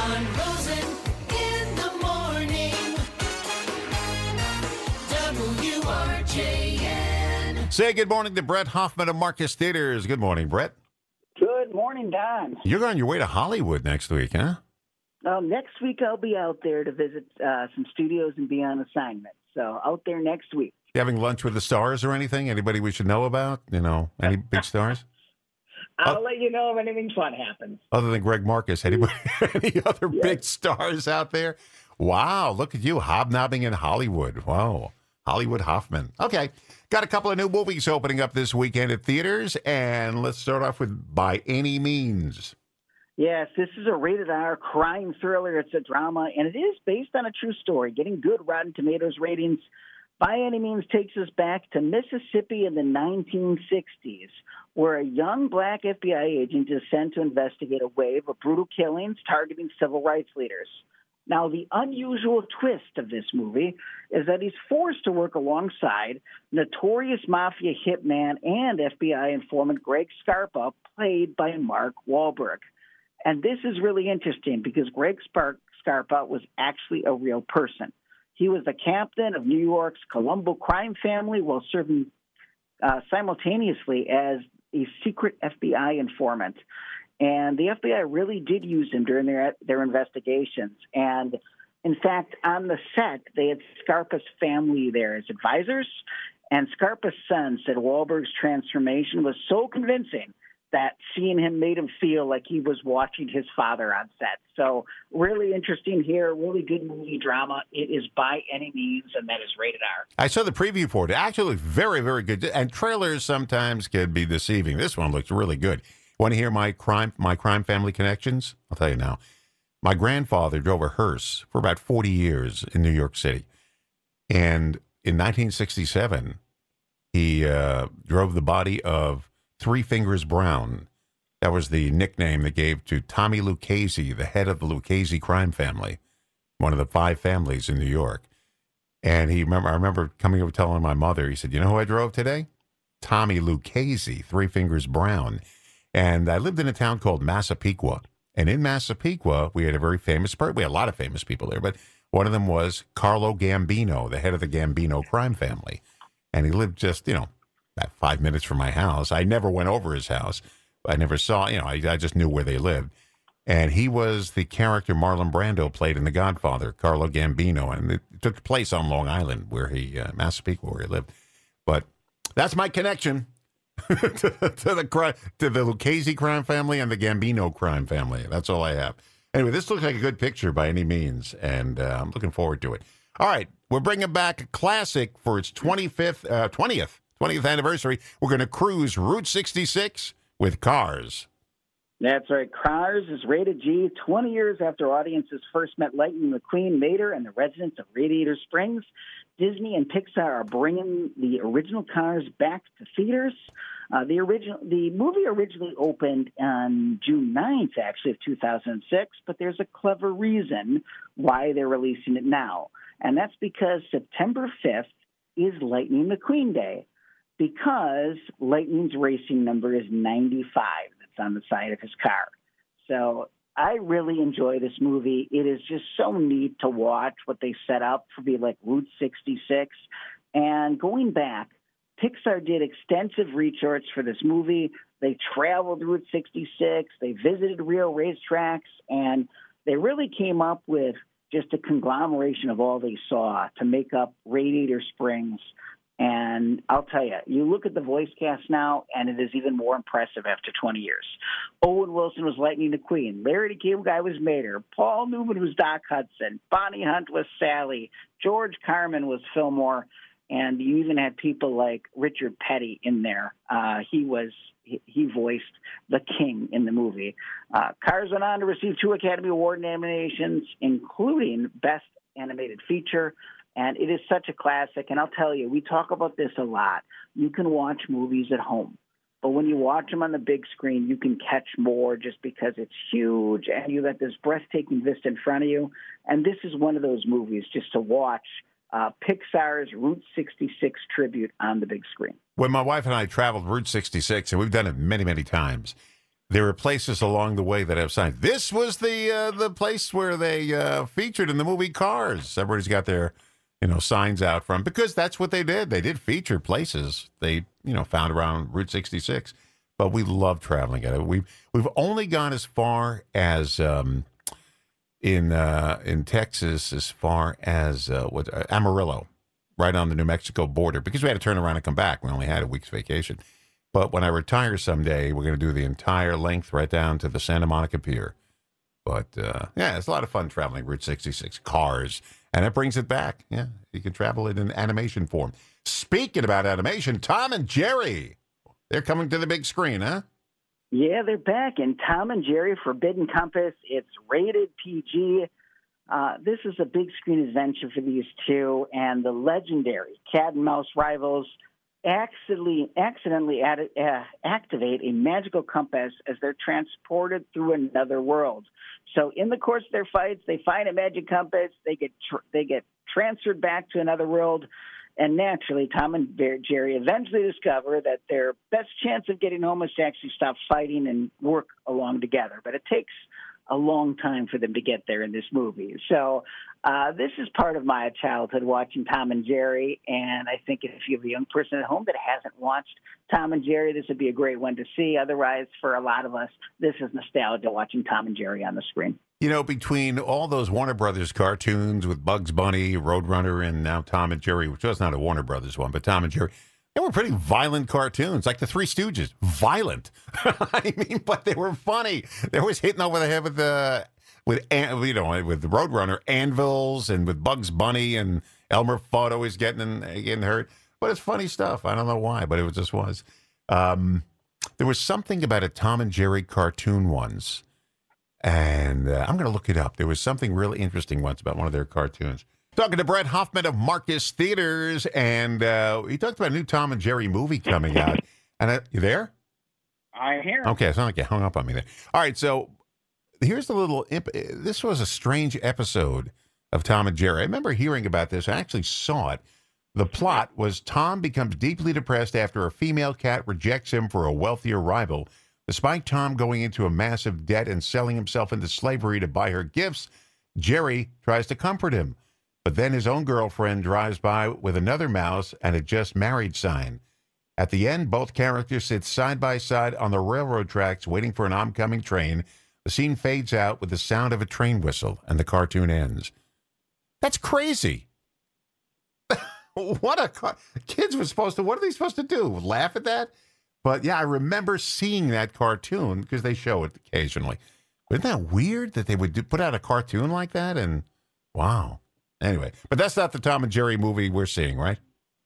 John Rosen in the morning. WRJN. Say good morning to Brett Hoffman of Marcus Theaters. Good morning, Brett. Good morning, Don. You're on your way to Hollywood next week, huh? Next week I'll be out there to visit some studios and be on assignment. So out there next week. You having lunch with the stars or anything? Anybody we should know about? You know, any big stars? I'll let you know if anything fun happens. Other than Greg Marcus, anybody, any other big stars out there? Wow, look at you hobnobbing in Hollywood. Wow, Hollywood Hoffman. Okay, got a couple of new movies opening up this weekend at theaters, and let's start off with By Any Means. Yes, this is a rated R crime thriller. It's a drama, and it is based on a true story, getting good Rotten Tomatoes ratings. By Any Means takes us back to Mississippi in the 1960s, where a young black FBI agent is sent to investigate a wave of brutal killings targeting civil rights leaders. Now, the unusual twist of this movie is that he's forced to work alongside notorious mafia hitman and FBI informant Greg Scarpa, played by Mark Wahlberg. And this is really interesting because Greg Scarpa was actually a real person. He was the captain of New York's Colombo crime family while serving simultaneously as a secret FBI informant. And the FBI really did use him during their investigations. And in fact, on the set, they had Scarpa's family there as advisors. And Scarpa's son said Wahlberg's transformation was so convincing that seeing him made him feel like he was watching his father on set. So really interesting here, really good movie drama. It is By Any Means, and that is rated R. I saw the preview for it. It actually looked very, very good. And trailers sometimes can be deceiving. This one looks really good. Want to hear my crime family connections? I'll tell you now. My grandfather drove a hearse for about 40 years in New York City. And in 1967, he drove the body of Three Fingers Brown. That was the nickname they gave to Tommy Lucchese, the head of the Lucchese crime family, one of the 5 families in New York. And I remember coming over telling my mother, he said, "You know who I drove today? Tommy Lucchese, Three Fingers Brown." And I lived in a town called Massapequa. And in Massapequa, we had a very famous person. We had a lot of famous people there, but one of them was Carlo Gambino, the head of the Gambino crime family. And he lived just, about 5 minutes from my house. I never went over his house. I never saw, I just knew where they lived. And he was the character Marlon Brando played in The Godfather, Carlo Gambino. And it took place on Long Island, Massapequa, where he lived. But that's my connection to the Lucchese crime family and the Gambino crime family. That's all I have. Anyway, this looks like a good picture by any means, and I'm looking forward to it. All right, we're bringing back a classic for its 20th anniversary. We're going to cruise Route 66 with Cars. That's right. Cars is rated G. 20 years after audiences first met Lightning McQueen, Mater, and the residents of Radiator Springs, Disney and Pixar are bringing the original Cars back to theaters. The movie originally opened on June 9th, actually, of 2006, but there's a clever reason why they're releasing it now. And that's because September 5th is Lightning McQueen Day, because Lightning's racing number is 95. That's on the side of his car. So I really enjoy this movie. It is just so neat to watch what they set up to be like Route 66. And going back, Pixar did extensive research for this movie. They traveled Route 66. They visited real racetracks. And they really came up with just a conglomeration of all they saw to make up Radiator Springs. And I'll tell you, you look at the voice cast now, and it is even more impressive after 20 years. Owen Wilson was Lightning McQueen. Larry the Cable Guy was Mater. Paul Newman was Doc Hudson. Bonnie Hunt was Sally. George Carmen was Fillmore. And you even had people like Richard Petty in there. He voiced the king in the movie. Cars went on to receive 2 Academy Award nominations, including Best Animated Feature. And it is such a classic. And I'll tell you, we talk about this a lot. You can watch movies at home, but when you watch them on the big screen, you can catch more just because it's huge and you got this breathtaking vista in front of you. And this is one of those movies just to watch Pixar's Route 66 tribute on the big screen. When my wife and I traveled Route 66, and we've done it many, many times, there are places along the way that have signs. This was the place where they featured in the movie Cars. Everybody's got their signs out from, because that's what they did. They did feature places they found around Route 66. But we love traveling at it. We've only gone as far as in Texas, as far as Amarillo, right on the New Mexico border, because we had to turn around and come back. We only had a week's vacation. But when I retire someday, we're going to do the entire length right down to the Santa Monica Pier. But, yeah, it's a lot of fun traveling Route 66, Cars, and it brings it back. Yeah, you can travel it in animation form. Speaking about animation, Tom and Jerry, they're coming to the big screen, huh? Yeah, they're back in Tom and Jerry Forbidden Compass. It's rated PG. This is a big screen adventure for these two, and the legendary cat and mouse rivals accidentally activate a magical compass as they're transported through another world. So in the course of their fights, they find a magic compass. They get transferred back to another world. And naturally, Tom and Jerry eventually discover that their best chance of getting home is to actually stop fighting and work along together. But it takes a long time for them to get there in this movie. So this is part of my childhood, watching Tom and Jerry. And I think if you have a young person at home that hasn't watched Tom and Jerry, this would be a great one to see. Otherwise, for a lot of us, this is nostalgia, watching Tom and Jerry on the screen. Between all those Warner Brothers cartoons with Bugs Bunny, Roadrunner, and now Tom and Jerry, which was not a Warner Brothers one, but Tom and Jerry, they were pretty violent cartoons, like the Three Stooges. Violent. I mean, but they were funny. They always hitting over the head with with the Roadrunner anvils, and with Bugs Bunny, and Elmer Fudd always getting hurt. But it's funny stuff. I don't know why, but it just was. There was something about a Tom and Jerry cartoon once. And I'm going to look it up. There was something really interesting once about one of their cartoons. Talking to Brett Hoffman of Marcus Theaters, and he talked about a new Tom and Jerry movie coming out. And you there? I'm here. Okay, it's not like you hung up on me there. All right, so here's the little this was a strange episode of Tom and Jerry. I remember hearing about this. I actually saw it. The plot was Tom becomes deeply depressed after a female cat rejects him for a wealthier rival. Despite Tom going into a massive debt and selling himself into slavery to buy her gifts, Jerry tries to comfort him. But then his own girlfriend drives by with another mouse and a just married sign. At the end, both characters sit side by side on the railroad tracks waiting for an oncoming train. The scene fades out with the sound of a train whistle, and the cartoon ends. That's crazy. Kids were supposed to, what are they supposed to do? Laugh at that? But, yeah, I remember seeing that cartoon because they show it occasionally. Isn't that weird that they would put out a cartoon like that? And, wow. Anyway, but that's not the Tom and Jerry movie we're seeing, right?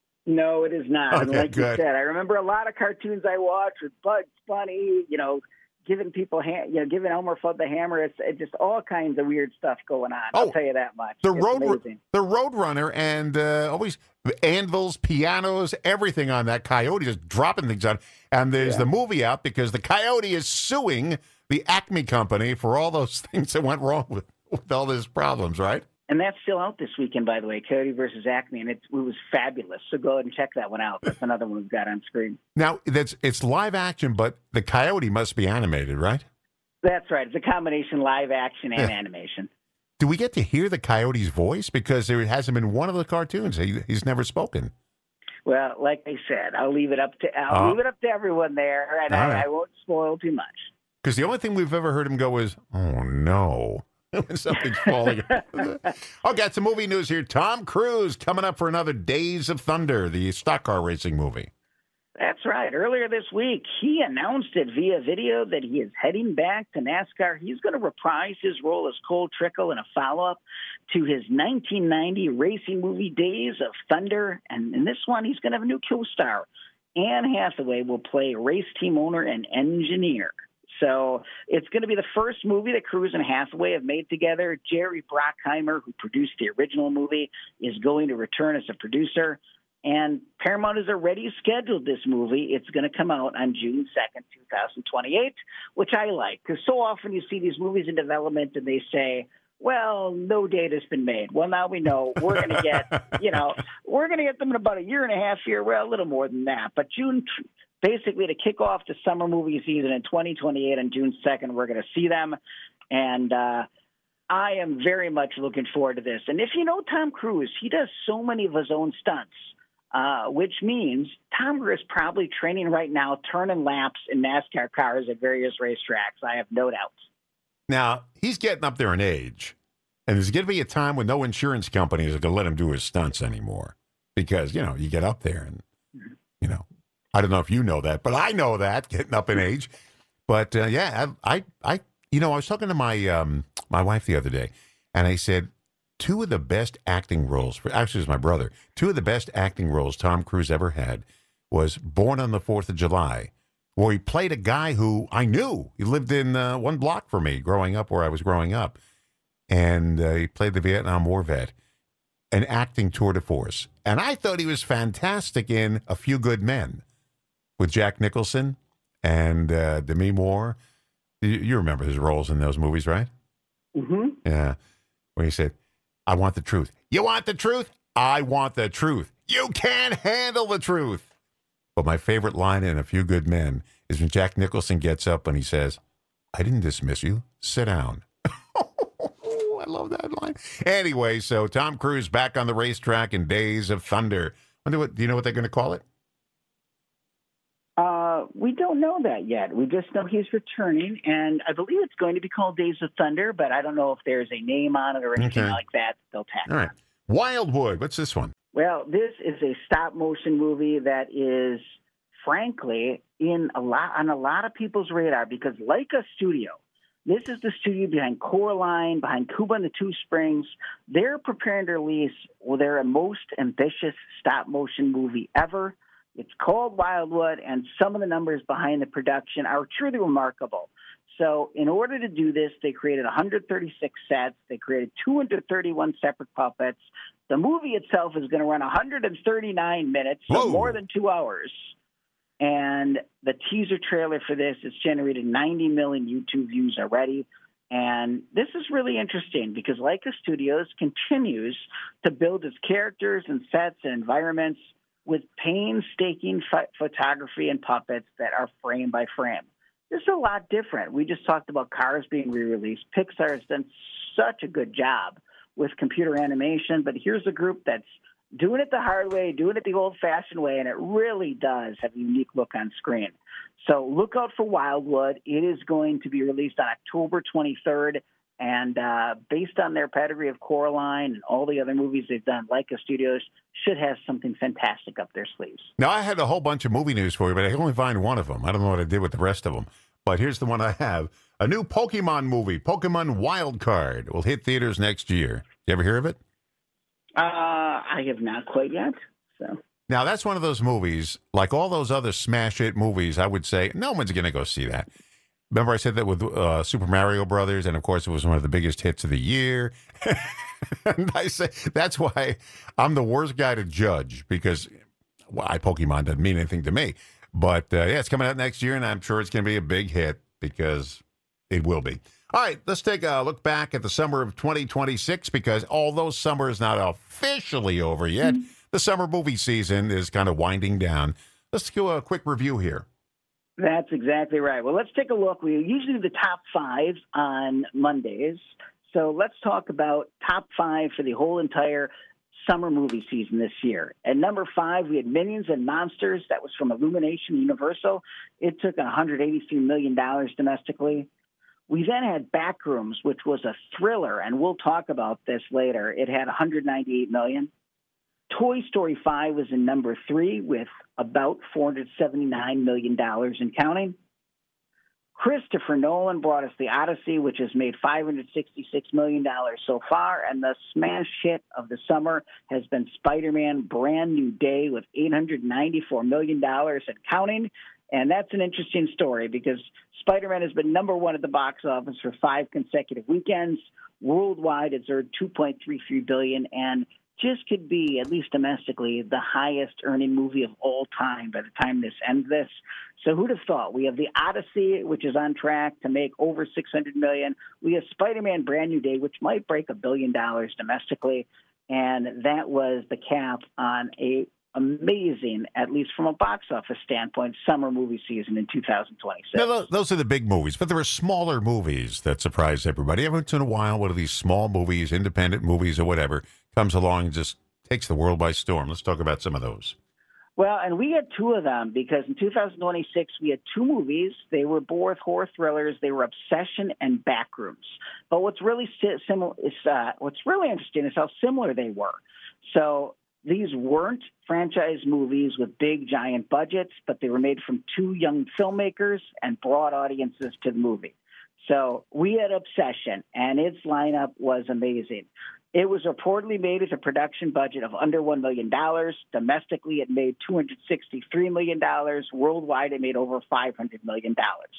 No, it is not. Okay, and like good. you said, I remember a lot of cartoons I watched with Bugs Bunny, giving people, giving Elmer Fudd the hammer. It's just all kinds of weird stuff going on. I'll tell you that much. The amazing. Roadrunner, and always anvils, pianos, everything on that Coyote, just dropping things on. And there's the movie out because the Coyote is suing the Acme Company for all those things that went wrong with all these problems, right? And that's still out this weekend, by the way, Coyote versus Acme, and it was fabulous. So go ahead and check that one out. That's another one we've got on screen. Now, it's live action, but the Coyote must be animated, right? That's right. It's a combination live action and animation. Do we get to hear the Coyote's voice? Because there hasn't been one of the cartoons. He's never spoken. Well, like I said, I'll leave it up to everyone there, and I won't spoil too much. Because the only thing we've ever heard him go is, "Oh no." When something's falling. Oh, got some movie news here. Tom Cruise coming up for another Days of Thunder, the stock car racing movie. That's right. Earlier this week, he announced it via video that he is heading back to NASCAR. He's going to reprise his role as Cole Trickle in a follow-up to his 1990 racing movie Days of Thunder. And in this one, he's going to have a new co-star. Anne Hathaway will play race team owner and engineer. So it's going to be the first movie that Cruise and Hathaway have made together. Jerry Bruckheimer, who produced the original movie, is going to return as a producer. And Paramount has already scheduled this movie. It's going to come out on June 2nd, 2028, which I like. Because so often you see these movies in development and they say, well, no date has been made. Well, now we know we're going to get, we're going to get them in about a year and a half here. Well, a little more than that. But June basically to kick off the summer movie season in 2028 on June 2nd. We're going to see them, and I am very much looking forward to this. And if you know Tom Cruise, he does so many of his own stunts, which means Tom Cruise is probably training right now, turning laps in NASCAR cars at various racetracks. I have no doubt. Now, he's getting up there in age, and there's going to be a time when no insurance companies are going to let him do his stunts anymore because, you know, you get up there and, you know, I don't know if you know that, but I know that, getting up in age. But, yeah, I you know, I was talking to my my wife the other day, and I said, two of the best acting roles, actually it was my brother, two of the best acting roles Tom Cruise ever had was Born on the 4th of July, where he played a guy who I knew. He lived in one block from me growing up where I was growing up. And he played the Vietnam War vet, an acting tour de force. And I thought he was fantastic in A Few Good Men with Jack Nicholson and Demi Moore. You remember his roles in those movies, right? Mm-hmm. Yeah. When he said, I want the truth. You want the truth? I want the truth. You can't handle the truth. But my favorite line in A Few Good Men is when Jack Nicholson gets up and he says, I didn't dismiss you. Sit down. I love that line. Anyway, so Tom Cruise back on the racetrack in Days of Thunder. Do you know what they're going to call it? We don't know that yet. We just know he's returning, and I believe it's going to be called Days of Thunder, but I don't know if there's a name on it or anything like that they'll tack All right. on. Wildwood. What's this one? Well, this is a stop-motion movie that is, frankly, on a lot of people's radar because Leica Studio, this is the studio behind Coraline, behind Cuba and the Two Springs. They're preparing to release their most ambitious stop-motion movie ever. It's called Wildwood, and some of the numbers behind the production are truly remarkable. So in order to do this, they created 136 sets. They created 231 separate puppets. The movie itself is going to run 139 minutes, so more than 2 hours. And the teaser trailer for this has generated 90 million YouTube views already. And this is really interesting because Leica Studios continues to build its characters and sets and environments with painstaking photography and puppets that are frame by frame. This is a lot different. We just talked about Cars being re-released. Pixar has done such a good job with computer animation, but here's a group that's doing it the hard way, doing it the old-fashioned way, and it really does have a unique look on screen. So look out for Wildwood. It is going to be released on October 23rd, and based on their pedigree of Coraline and all the other movies they've done, Leica Studios should have something fantastic up their sleeves. Now, I had a whole bunch of movie news for you, but I can only find one of them. I don't know what I did with the rest of them. But here's the one I have. A new Pokemon movie, Pokemon Wild Card, will hit theaters next year. You ever hear of it? I have not quite yet. So Now, that's one of those movies, like all those other smash hit movies, I would say, no one's going to go see that. Remember I said that with Super Mario Brothers, and of course it was one of the biggest hits of the year. And I say that's why I'm the worst guy to judge because Pokemon doesn't mean anything to me. But yeah, it's coming out next year, and I'm sure it's going to be a big hit because it will be. All right, let's take a look back at the summer of 2026 because although summer is not officially over yet, the summer movie season is kind of winding down. Let's do a quick review here. that's exactly right. Well, let's take a look. We usually do the top five on Mondays. So let's talk about top five for the whole entire summer movie season this year. At number 5, we had Minions and Monsters. That was from Illumination Universal. It took $183 million domestically. We then had Backrooms, which was a thriller, and we'll talk about this later. It had $198 million. Toy Story 5 was in number 3 with about $479 million and counting. Christopher Nolan brought us The Odyssey, which has made $566 million so far, and the smash hit of the summer has been Spider-Man Brand New Day with $894 million and counting. And that's an interesting story because Spider-Man has been number 1 at the box office for 5 consecutive weekends. Worldwide, it's earned $2.33 billion and just could be, at least domestically, the highest earning movie of all time by the time this ends this. So who'd have thought? We have The Odyssey, which is on track to make over $600 million. We have Spider-Man Brand New Day, which might break $1 billion domestically. And that was the cap on a amazing, at least from a box office standpoint, summer movie season in 2026. Now, those are the big movies, but there are smaller movies that surprise everybody. Every once in a while, one of these small movies, independent movies or whatever, comes along and just takes the world by storm. Let's talk about some of those. Well, and we had two of them because in 2026 we had two movies. They were both horror thrillers. They were Obsession and Backrooms. But what's really what's really interesting is how similar they were. So these weren't franchise movies with big giant budgets, but they were made from two young filmmakers and brought audiences to the movie. So we had Obsession, and its lineup was amazing. It was reportedly made with a production budget of under $1 million. Domestically, it made $263 million. Worldwide, it made over $500 million.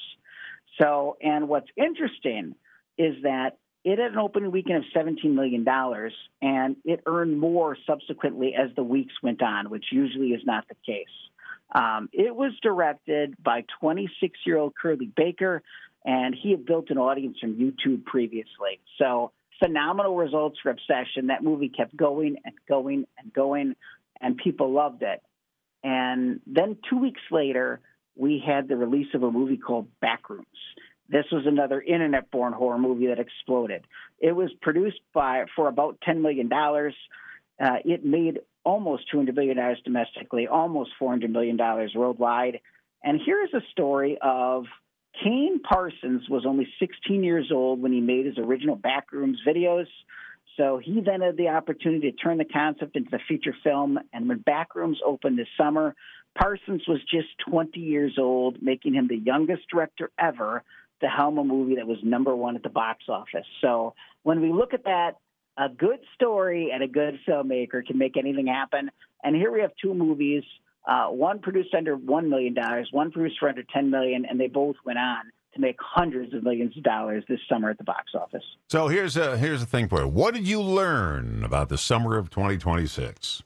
So, and what's interesting is that it had an opening weekend of $17 million, and it earned more subsequently as the weeks went on, which usually is not the case. It was directed by 26-year-old Curly Baker, and he had built an audience from YouTube previously. So phenomenal results for Obsession. That movie kept going and going and going, and people loved it. And then 2 weeks later, we had the release of a movie called Backrooms. This was another internet-born horror movie that exploded. It was produced for about $10 million. It made almost $200 million domestically, almost $400 million worldwide. And here's a story of Kane Parsons was only 16 years old when he made his original Backrooms videos. So he then had the opportunity to turn the concept into a feature film. And when Backrooms opened this summer, Parsons was just 20 years old, making him the youngest director ever to helm a movie that was #1 at the box office. So when we look at that, a good story and a good filmmaker can make anything happen. And here we have two movies. One produced under $1 million, one produced for under $10 million, and they both went on to make hundreds of millions of dollars this summer at the box office. So here's the thing for you. What did you learn about the summer of 2026?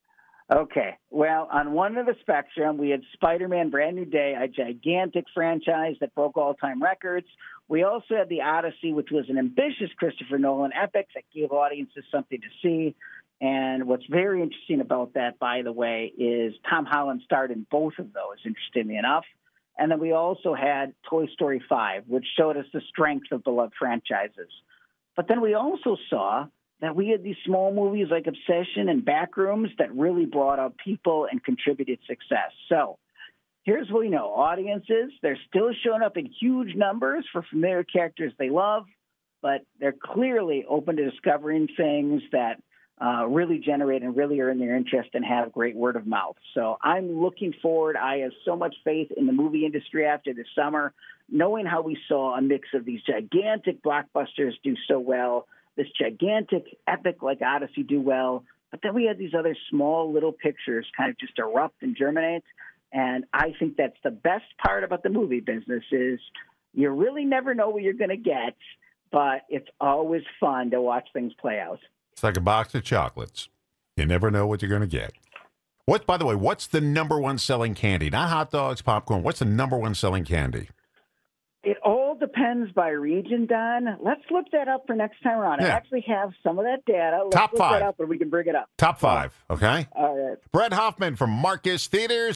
Okay. Well, on one end of the spectrum, we had Spider-Man Brand New Day, a gigantic franchise that broke all-time records. We also had The Odyssey, which was an ambitious Christopher Nolan epic that gave audiences something to see. And what's very interesting about that, by the way, is Tom Holland starred in both of those, interestingly enough. And then we also had Toy Story 5, which showed us the strength of beloved franchises. But then we also saw that we had these small movies like Obsession and Backrooms that really brought out people and contributed success. So here's what we know. Audiences, they're still showing up in huge numbers for familiar characters they love, but they're clearly open to discovering things that really generate and really earn their interest and have great word of mouth. So I'm looking forward. I have so much faith in the movie industry after this summer, knowing how we saw a mix of these gigantic blockbusters do so well, this gigantic epic like Odyssey do well, but then we had these other small little pictures kind of just erupt and germinate. And I think that's the best part about the movie business is you really never know what you're going to get, but it's always fun to watch things play out. It's like a box of chocolates. You never know what you're going to get. By the way, what's the #1 selling candy? Not hot dogs, popcorn. What's the #1 selling candy? It all depends by region, Don. Let's look that up for next time around. Yeah. I actually have some of that data. Let's Top look 5. that up and we can bring it up. Top 5, okay? All right. Brett Hoffman from Marcus Theaters.